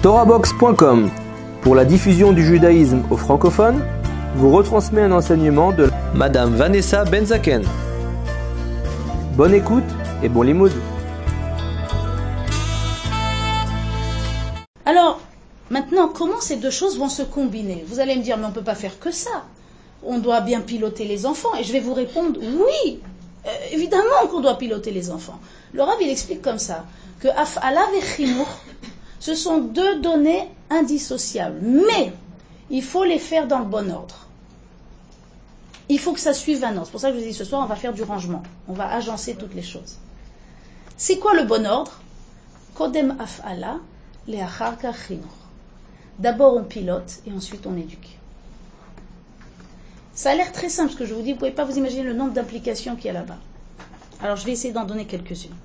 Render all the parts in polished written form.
Torahbox.com, pour la diffusion du judaïsme aux francophones, vous retransmet un enseignement de Madame Vanessa Benzaken. Bonne écoute et bon limoud. Alors, maintenant, comment ces deux choses vont se combiner? Vous allez me dire, mais on ne peut pas faire que ça. On doit bien piloter les enfants. Et je vais vous répondre, oui, évidemment qu'on doit piloter les enfants. Le Rav, il explique comme ça, que Af'ala et Chinour, ce sont deux données indissociables. Mais, il faut les faire dans le bon ordre. Il faut que ça suive un ordre. C'est pour ça que je vous dis, ce soir, on va faire du rangement. On va agencer toutes les choses. C'est quoi le bon ordre? Kodem Af'ala, Le'acharka Chinour. D'abord, on pilote et ensuite, on éduque. Ça a l'air très simple ce que je vous dis. Vous ne pouvez pas vous imaginer le nombre d'implications qu'il y a là-bas. Alors, je vais essayer d'en donner quelques-unes.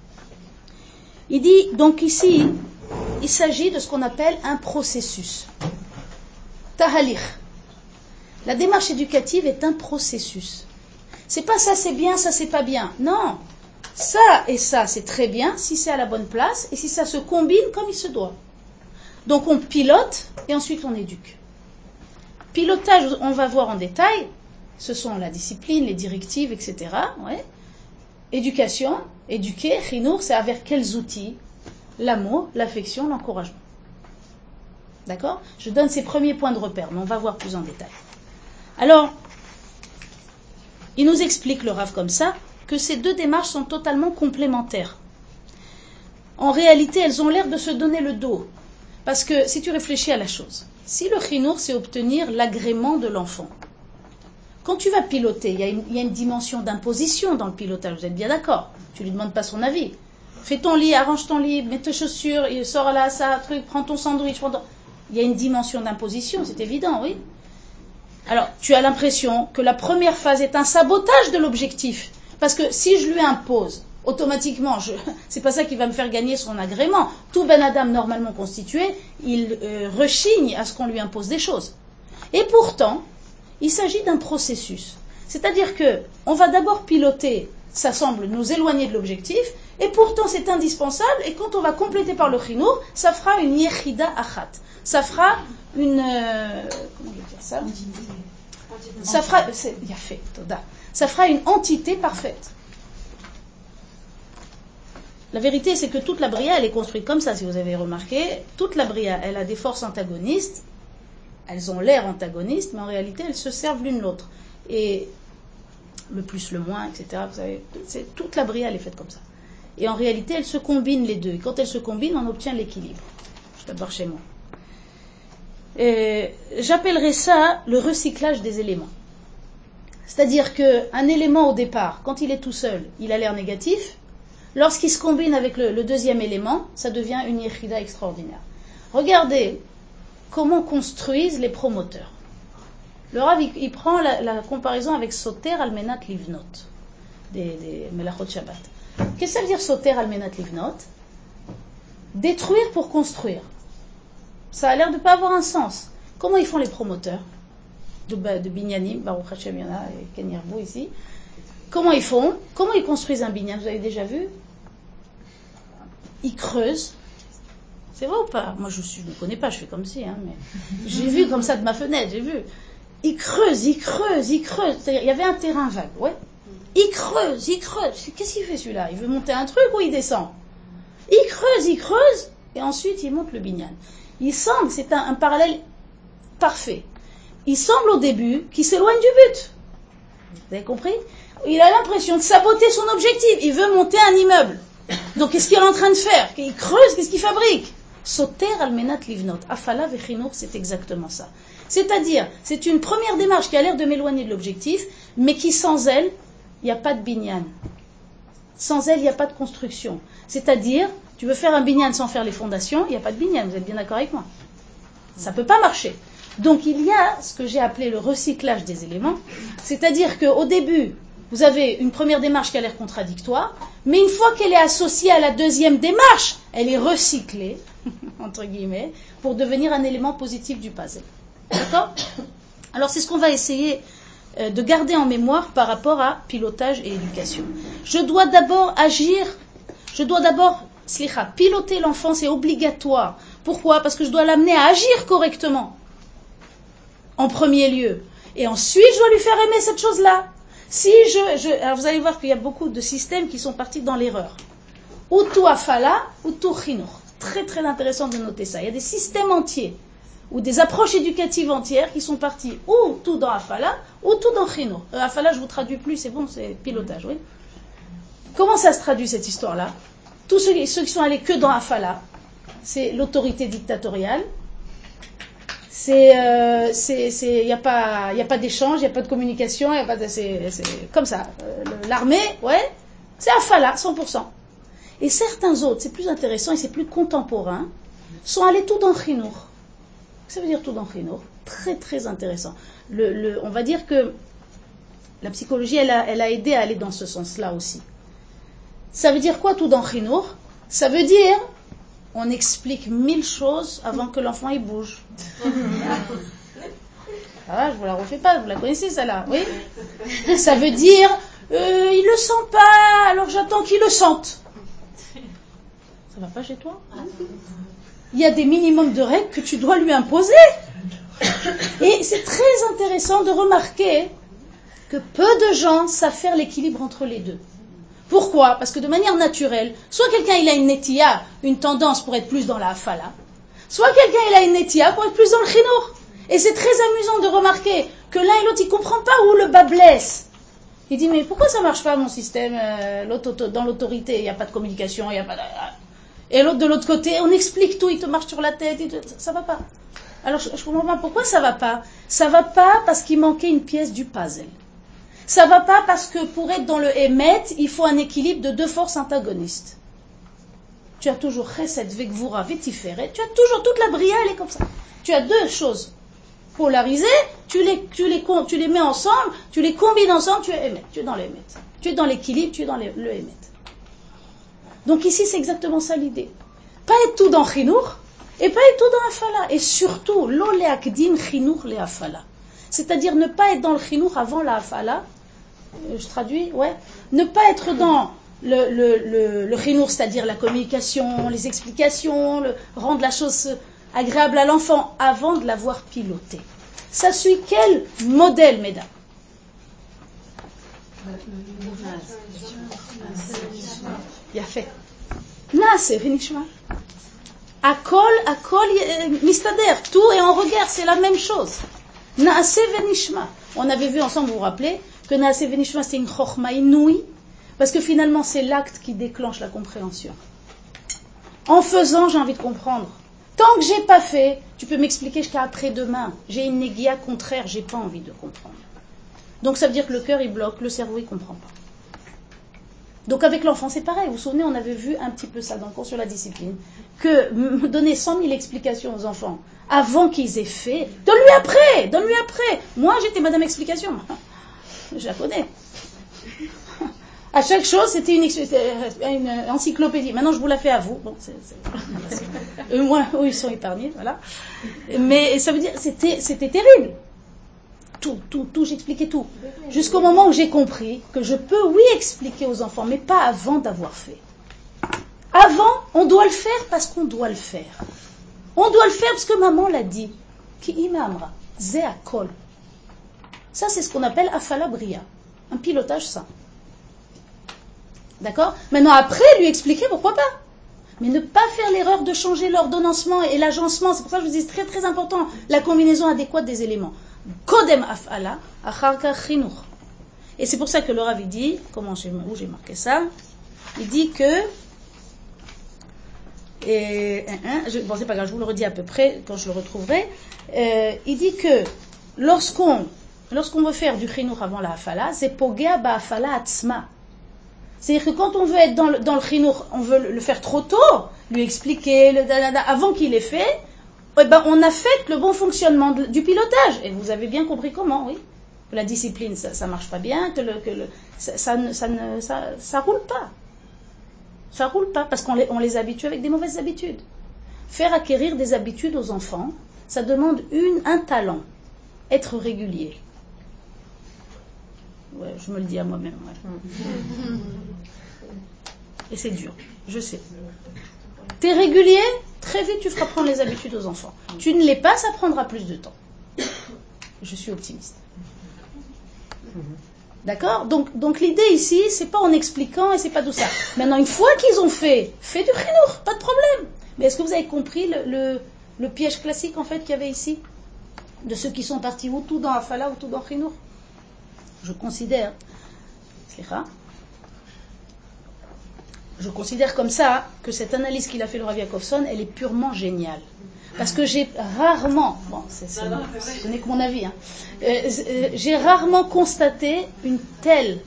Il dit, donc ici, il s'agit de ce qu'on appelle un processus. Tahalich. La démarche éducative est un processus. C'est pas ça c'est bien, ça c'est pas bien. Non. Ça et ça c'est très bien si c'est à la bonne place et si ça se combine comme il se doit. Donc on pilote et ensuite on éduque. Pilotage, on va voir en détail. Ce sont la discipline, les directives, etc. Ouais. Éducation, éduquer, chinour, c'est avec quels outils? L'amour, l'affection, l'encouragement. D'accord? Je donne ces premiers points de repère, mais on va voir plus en détail. Alors, il nous explique le Rav comme ça, que ces deux démarches sont totalement complémentaires. En réalité, elles ont l'air de se donner le dos. Parce que si tu réfléchis à la chose, si le chinour, c'est obtenir l'agrément de l'enfant, quand tu vas piloter, il y a une dimension d'imposition dans le pilotage, vous êtes bien d'accord? Tu ne lui demandes pas son avis. Fais ton lit, arrange ton lit, mets tes chaussures, sors là, ça, truc, prends ton sandwich. Il y a une dimension d'imposition, c'est évident, oui. Alors, tu as l'impression que la première phase est un sabotage de l'objectif. Parce que si je lui impose, automatiquement, c'est pas ça qui va me faire gagner son agrément. Tout Ben Adam normalement constitué, il rechigne à ce qu'on lui impose des choses. Et pourtant, il s'agit d'un processus. C'est-à-dire que on va d'abord piloter, ça semble nous éloigner de l'objectif, et pourtant c'est indispensable, et quand on va compléter par le chinour, ça fera une yechida achat. Ça fera une... comment je vais dire ça? Ça fera... Ça fera une entité parfaite. La vérité, c'est que toute la Bria, elle est construite comme ça, si vous avez remarqué. Toute la Bria, elle a des forces antagonistes. Elles ont l'air antagonistes, mais en réalité, elles se servent l'une l'autre. Et le plus, le moins, etc. Vous savez, toute la Bria, elle est faite comme ça. Et en réalité, elles se combinent les deux. Et quand elles se combinent, on obtient l'équilibre. Je vais d'abord chez moi. J'appellerais ça le recyclage des éléments. C'est-à-dire qu'un élément au départ, quand il est tout seul, il a l'air négatif. Lorsqu'il se combine avec le deuxième élément, ça devient une yechida extraordinaire. Regardez comment construisent les promoteurs. Le Rav, il prend la comparaison avec Soter al-Menat Livnot, des Melachot Shabbat. Qu'est-ce que ça veut dire Soter al-Menat Livnot? Détruire pour construire. Ça a l'air de ne pas avoir un sens. Comment ils font les promoteurs de Binyanim, Baruch Hashem Yana et Ken Yirbu ici? Comment ils font? Comment ils construisent un binyan? Vous avez déjà vu? Ils creusent. C'est vrai ou pas? Moi je ne connais pas, je fais comme si, mais j'ai vu comme ça de ma fenêtre, j'ai vu. Ils creusent. C'est-à-dire, il y avait un terrain vague, ouais. Il creuse. Qu'est-ce qu'il fait celui-là? Il veut monter un truc ou il descend? Il creuse, et ensuite il monte le binyan. Il semble, c'est un parallèle parfait. Il semble au début qu'il s'éloigne du but. Vous avez compris? Il a l'impression de saboter son objectif. Il veut monter un immeuble. Donc qu'est-ce qu'il est en train de faire? Il creuse, qu'est-ce qu'il fabrique? Soter al-menat livnot. Afala vechinour, c'est exactement ça. C'est-à-dire, c'est une première démarche qui a l'air de m'éloigner de l'objectif, mais qui sans elle, il n'y a pas de binyan. Sans elle, il n'y a pas de construction. C'est-à-dire, tu veux faire un binyan sans faire les fondations, il n'y a pas de binyan. Vous êtes bien d'accord avec moi? Ça ne peut pas marcher. Donc il y a ce que j'ai appelé le recyclage des éléments. C'est-à-dire qu'au début, vous avez une première démarche qui a l'air contradictoire, mais une fois qu'elle est associée à la deuxième démarche, elle est recyclée, entre guillemets, pour devenir un élément positif du puzzle. D'accord? Alors c'est ce qu'on va essayer de garder en mémoire par rapport à pilotage et éducation. Je dois d'abord piloter l'enfant, c'est obligatoire Pourquoi? Parce que je dois l'amener à agir correctement, en premier lieu. Et ensuite, je dois lui faire aimer cette chose-là. Alors vous allez voir qu'il y a beaucoup de systèmes qui sont partis dans l'erreur. Ou tout afala, ou tout chinour. Très très intéressant de noter ça. Il y a des systèmes entiers, ou des approches éducatives entières qui sont parties ou tout dans afala, ou tout dans chinour. Afala, je vous traduis plus, c'est bon, c'est pilotage, oui. Comment ça se traduit cette histoire-là? Tous ceux qui sont allés que dans afala, c'est l'autorité dictatoriale. Il n'y a pas d'échange, il n'y a pas de communication, c'est comme ça. L'armée, ouais, c'est afala, 100%. Et certains autres, c'est plus intéressant et c'est plus contemporain, sont allés tout dans chinour. Ça veut dire tout dans chinour. Très très intéressant. On va dire que la psychologie, elle a aidé à aller dans ce sens-là aussi. Ça veut dire quoi tout dans chinour? Ça veut dire on explique 1000 choses avant que l'enfant il bouge. Ah, je vous la refais pas, vous la connaissez celle-là, oui? Ça veut dire il le sent pas, alors j'attends qu'il le sente. Ça va pas chez toi? Il y a des minimums de règles que tu dois lui imposer. Et c'est très intéressant de remarquer que peu de gens savent faire l'équilibre entre les deux. Pourquoi? Parce que de manière naturelle, soit quelqu'un il a une netiya, une tendance pour être plus dans la afala, soit quelqu'un il a une netiya pour être plus dans le chinour. Et c'est très amusant de remarquer que l'un et l'autre, ils ne comprennent pas où le bas blesse. Il dit, mais pourquoi ça ne marche pas mon système dans l'autorité? Il n'y a pas de communication, il n'y a pas de... Et l'autre de l'autre côté, on explique tout, il te marche sur la tête, ça ne va pas. Alors je ne comprends pas pourquoi ça ne va pas. Ça ne va pas parce qu'il manquait une pièce du puzzle. Ça ne va pas parce que pour être dans le Emet, il faut un équilibre de deux forces antagonistes. Tu as toujours Chesed, Vekvura, Vetiferet, tu as toujours toute la bria, elle est comme ça. Tu as deux choses polarisées, tu les mets ensemble, tu les combines ensemble, tu es Emet, tu es dans le Emet. Tu es dans l'équilibre, tu es dans le Emet. Donc ici, c'est exactement ça l'idée. Pas être tout dans Chinour, et pas être tout dans Afala. Et surtout, lo leakdim Chinour le Afala. C'est-à-dire ne pas être dans le Chinour avant la Afala. Je traduis, ouais. Ne pas être dans le chinour, c'est-à-dire la communication, les explications, rendre la chose agréable à l'enfant avant de l'avoir piloté. Ça suit quel modèle, mesdames? Bien fait. Naase v'nishma. Akol mistader. Tout et en regard, c'est la même chose. Naase v'nishma. On avait vu ensemble, vous vous rappelez, que Naase v'nishma, c'est une chokhma inouïe, parce que finalement, c'est l'acte qui déclenche la compréhension. En faisant, j'ai envie de comprendre. Tant que j'ai pas fait, tu peux m'expliquer jusqu'à après-demain. J'ai une négia contraire, j'ai pas envie de comprendre. Donc ça veut dire que le cœur, il bloque, le cerveau, il comprend pas. Donc avec l'enfant, c'est pareil. Vous vous souvenez, on avait vu un petit peu ça dans le cours sur la discipline, que donner 100 000 explications aux enfants avant qu'ils aient fait, donne-lui après. Moi, j'étais madame explication. Je la connais. À chaque chose, c'était une encyclopédie. Maintenant, je vous la fais à vous. Bon, eux, moins, eux, ils sont épargnés, voilà. Mais ça veut dire, c'était terrible. Tout, j'expliquais tout. Jusqu'au moment où j'ai compris que je peux, oui, expliquer aux enfants, mais pas avant d'avoir fait. Avant, on doit le faire parce qu'on doit le faire. On doit le faire parce que maman l'a dit. Ki imamra, ze akol. Ça, c'est ce qu'on appelle afala bria. Un pilotage sain. D'accord? Maintenant, après, lui expliquer, pourquoi pas? Mais ne pas faire l'erreur de changer l'ordonnancement et l'agencement. C'est pour ça que je vous dis, c'est très très important, la combinaison adéquate des éléments. Kodem afala, acharka chinour. Et c'est pour ça que le Rav dit, où j'ai marqué ça? Il dit que, bon c'est pas grave, je vous le redis à peu près quand je le retrouverai. Il dit que lorsqu'on veut faire du chinour avant la afala, c'est pogea ba afala atzma. C'est-à-dire que quand on veut être dans le chinour, on veut le faire trop tôt, lui expliquer, avant qu'il ait fait, eh ben, on affecte le bon fonctionnement du pilotage. Et vous avez bien compris comment, oui. Que la discipline, ça marche pas bien, que ça roule pas. Ça roule pas, parce qu'on les habitue avec des mauvaises habitudes. Faire acquérir des habitudes aux enfants, ça demande un talent. Être régulier. Ouais, je me le dis à moi-même. Ouais. Et c'est dur, je sais. T'es régulier, très vite tu feras prendre les habitudes aux enfants. Tu ne l'es pas, ça prendra plus de temps. Je suis optimiste. D'accord ? Donc l'idée ici, c'est pas en expliquant et c'est pas tout ça. Maintenant, une fois qu'ils ont fait du chinour, pas de problème. Mais est-ce que vous avez compris le piège classique en fait qu'il y avait ici ? De ceux qui sont partis ou tout dans Afala ou tout dans chinour ? Je considère comme ça que cette analyse qu'il a fait le Rav Yaakovson, elle est purement géniale. Parce que j'ai rarement, ce n'est que mon avis, hein, j'ai rarement constaté une telle,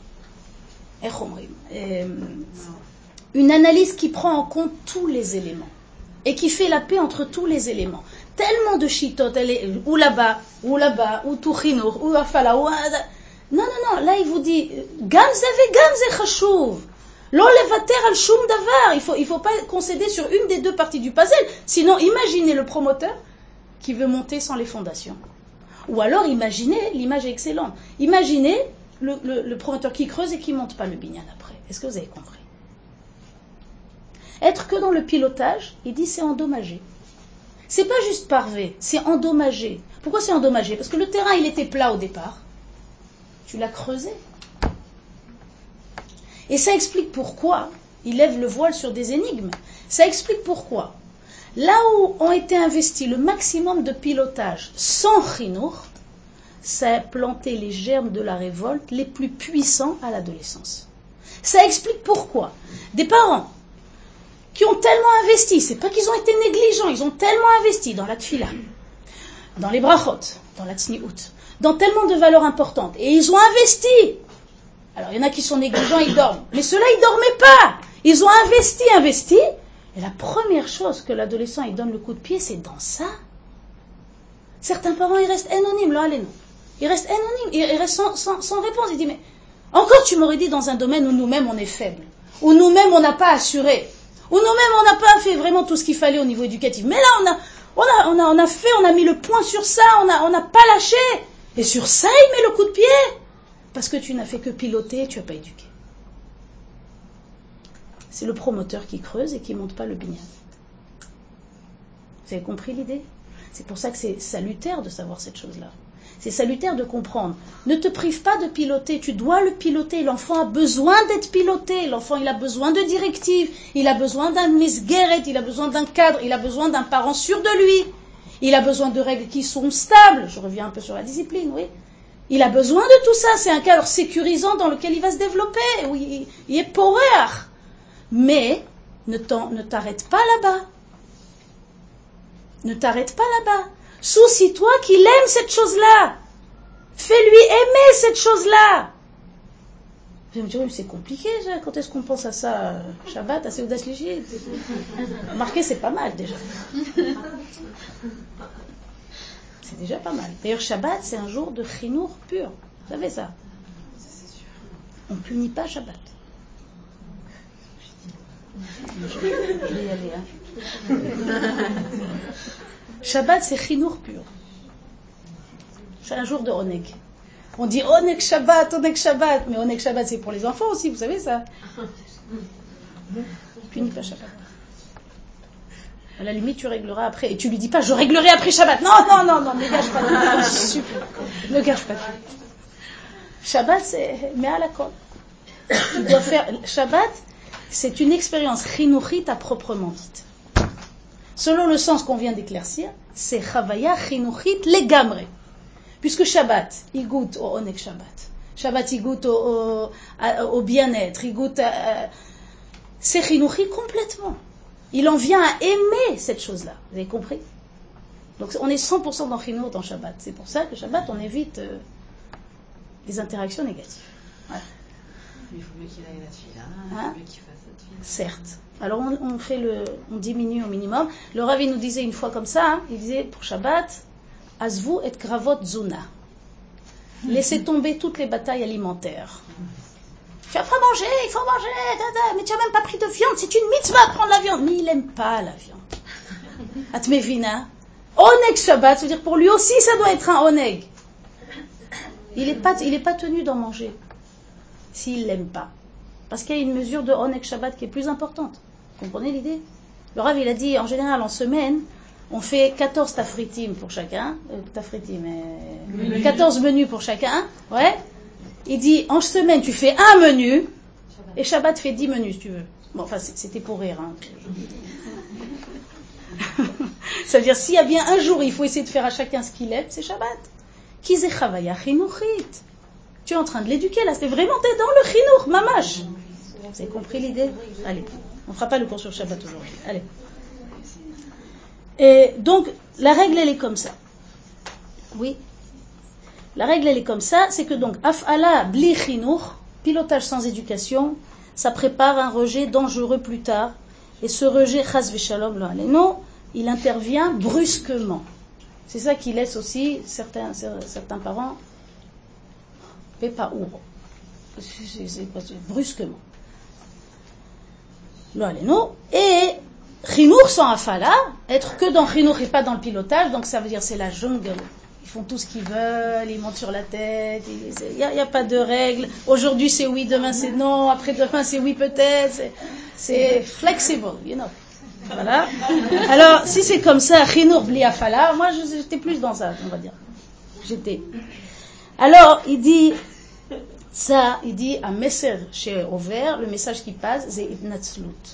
une analyse qui prend en compte tous les éléments et qui fait la paix entre tous les éléments. Tellement de shittot, elle est ou là-bas, ou tout chinour, ou afala, ou... Non, là il vous dit, gamze chashuv. Lo levater al shum davar. Il faut pas concéder sur une des deux parties du puzzle. Sinon, imaginez le promoteur qui veut monter sans les fondations. Ou alors, imaginez, l'image est excellente. Imaginez le promoteur qui creuse et qui monte pas le binyan après. Est-ce que vous avez compris ? Être que dans le pilotage, il dit c'est endommagé. C'est pas juste parvé, c'est endommagé. Pourquoi c'est endommagé ? Parce que le terrain, il était plat au départ. Tu l'as creusé. Et ça explique pourquoi il lève le voile sur des énigmes. Ça explique pourquoi. Là où ont été investis le maximum de pilotage sans chinour, ça a planté les germes de la révolte les plus puissants à l'adolescence. Ça explique pourquoi. Des parents qui ont tellement investi, c'est pas qu'ils ont été négligents, ils ont tellement investi dans la tfila, dans les brachot, dans la tsniout, dans tellement de valeurs importantes. Et ils ont investi. Alors, il y en a qui sont négligents, ils dorment. Mais ceux-là, ils ne dormaient pas. Ils ont investi. Et la première chose que l'adolescent, il donne le coup de pied, c'est dans ça. Certains parents, ils restent anonymes. Là, allez, non. Ils restent anonymes. Ils restent sans réponse. Ils disent, mais encore tu m'aurais dit dans un domaine où nous-mêmes, on est faibles. Où nous-mêmes, on n'a pas assuré. Où nous-mêmes, on n'a pas fait vraiment tout ce qu'il fallait au niveau éducatif. Mais là, on a mis le point sur ça. On n'a pas lâché. Et sur ça, il met le coup de pied. Parce que tu n'as fait que piloter, tu n'as pas éduqué. C'est le promoteur qui creuse et qui ne monte pas le binyan. Vous avez compris l'idée ? C'est pour ça que c'est salutaire de savoir cette chose-là. C'est salutaire de comprendre. Ne te prive pas de piloter, tu dois le piloter. L'enfant a besoin d'être piloté. L'enfant, il a besoin de directives. Il a besoin d'un misgueret, il a besoin d'un cadre, il a besoin d'un parent sûr de lui. Il a besoin de règles qui sont stables. Je reviens un peu sur la discipline, oui. Il a besoin de tout ça, c'est un cadre sécurisant dans lequel il va se développer, où il est power. Mais ne t'arrête pas là-bas. Ne t'arrête pas là-bas. Soucie-toi qu'il aime cette chose-là. Fais-lui aimer cette chose-là. Vous me dire, oui, c'est compliqué, quand est-ce qu'on pense à ça Shabbat, à Seudat Shlishi. Remarquez, c'est pas mal déjà. C'est déjà pas mal. D'ailleurs, Shabbat, c'est un jour de chinour pur. Vous savez ça ? On ne punit pas Shabbat. Je vais y aller. Shabbat, c'est chinour pur. C'est un jour de Oneg. On dit Oneg Shabbat. Mais Oneg Shabbat, c'est pour les enfants aussi, vous savez ça ? On ne punit pas Shabbat. À la limite, tu régleras après. Et tu lui dis pas, je réglerai après Shabbat. Non, ne gâche pas. Ne gâche pas. Shabbat, c'est... Mais à la colle. Tu dois faire... Shabbat, c'est une expérience chinuchite à proprement dite. Selon le sens qu'on vient d'éclaircir, c'est chavaya chinuchite legamre. Puisque Shabbat, il goûte au Oneg Shabbat. Shabbat, il goûte au bien-être. Il goûte... C'est chinuchite complètement. Il en vient à aimer cette chose-là. Vous avez compris ? Donc on est 100% dans Chinour, dans Shabbat. C'est pour ça que Shabbat, on évite les interactions négatives. Voilà. Il faut mieux qu'il aille la tefila, il faut mieux qu'il fasse la tefila. Certes. Alors on diminue au minimum. Le Rav nous disait une fois comme ça, il disait pour Shabbat, Azvu et Kravot Zuna. Laissez tomber toutes les batailles alimentaires. Il faut manger, mais tu n'as même pas pris de viande, c'est une mitzvah de prendre la viande. Mais il n'aime pas la viande. Atmevina. Oneg Shabbat, ça veut dire pour lui aussi ça doit être un oneg. Il n'est pas tenu d'en manger s'il ne l'aime pas. Parce qu'il y a une mesure de oneg Shabbat qui est plus importante. Vous comprenez l'idée ? Le Rav, il a dit, en général, en semaine, on fait 14 tafritim pour chacun. 14 menus pour chacun. Ouais. Il dit, en semaine, tu fais un menu, et Shabbat fait 10 menus, si tu veux. Bon, enfin, c'était pour rire. Hein. Ça veut dire, s'il y a bien un jour, il faut essayer de faire à chacun ce qu'il aime, c'est Shabbat. Tu es en train de l'éduquer, là. C'est vraiment, t'es dans le chinour, mamash. Vous avez compris l'idée? Allez, on ne fera pas le cours sur Shabbat aujourd'hui. Allez. Et donc, la règle, elle est comme ça. Oui. La règle, elle est comme ça, c'est que donc, af'ala bli chinour, pilotage sans éducation, ça prépare un rejet dangereux plus tard. Et ce rejet, chas v'shalom lo aleinu, il intervient brusquement. C'est ça qui laisse aussi certains parents pépaour. C'est brusquement. Lo aleinu. Et chinour sans afala, être que dans chinour et pas dans le pilotage, donc ça veut dire c'est la jungle. Ils font tout ce qu'ils veulent, ils montent sur la tête, il n'y a pas de règles. Aujourd'hui c'est oui, demain c'est non, après-demain c'est oui peut-être. C'est flexible, you know. Voilà. Alors, si c'est comme ça, chinour bli afala, moi j'étais plus dans ça, on va dire. Alors, il dit un message chez Over, le message qui passe, c'est itnatzlut.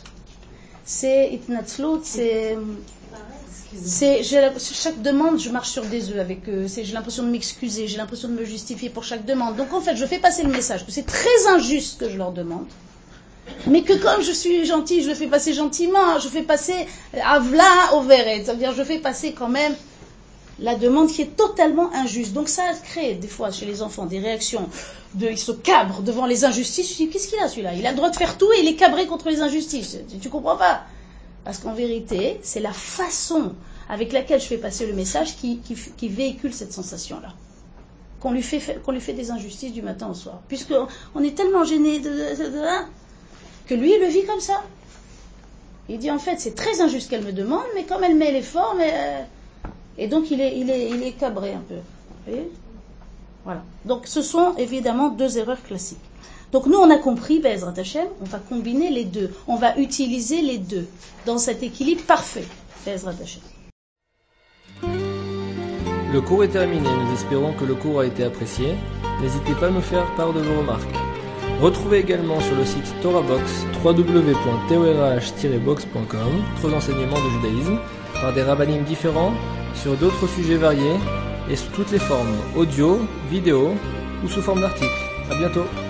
Chaque demande, je marche sur des œufs avec eux. J'ai l'impression de m'excuser, j'ai l'impression de me justifier pour chaque demande. Donc en fait, je fais passer le message que c'est très injuste ce que je leur demande, mais que comme je suis gentille, je le fais passer gentiment. Je fais passer avla au veret, ça veut dire je fais passer quand même la demande qui est totalement injuste. Donc ça crée des fois chez les enfants des réactions ils se cabrent devant les injustices. Je dis qu'est-ce qu'il a celui-là? Il a le droit de faire tout et il est cabré contre les injustices. Tu comprends pas? Parce qu'en vérité, c'est la façon avec laquelle je fais passer le message qui véhicule cette sensation-là. Qu'on lui fait des injustices du matin au soir. Puisqu'on est tellement gêné que lui, il le vit comme ça. Il dit en fait, c'est très injuste qu'elle me demande, mais comme elle met l'effort, et donc il est cabré un peu. Vous voyez? Voilà. Donc ce sont évidemment deux erreurs classiques. Donc nous, on a compris, Be'ezrat Hashem, on va combiner les deux. On va utiliser les deux dans cet équilibre parfait. Be'ezrat Hashem. Le cours est terminé, nous espérons que le cours a été apprécié. N'hésitez pas à nous faire part de vos remarques. Retrouvez également sur le site TorahBox, www.torah-box.com, d'autres enseignements de judaïsme, par des rabbinim différents, sur d'autres sujets variés, et sous toutes les formes, audio, vidéo ou sous forme d'articles. À bientôt.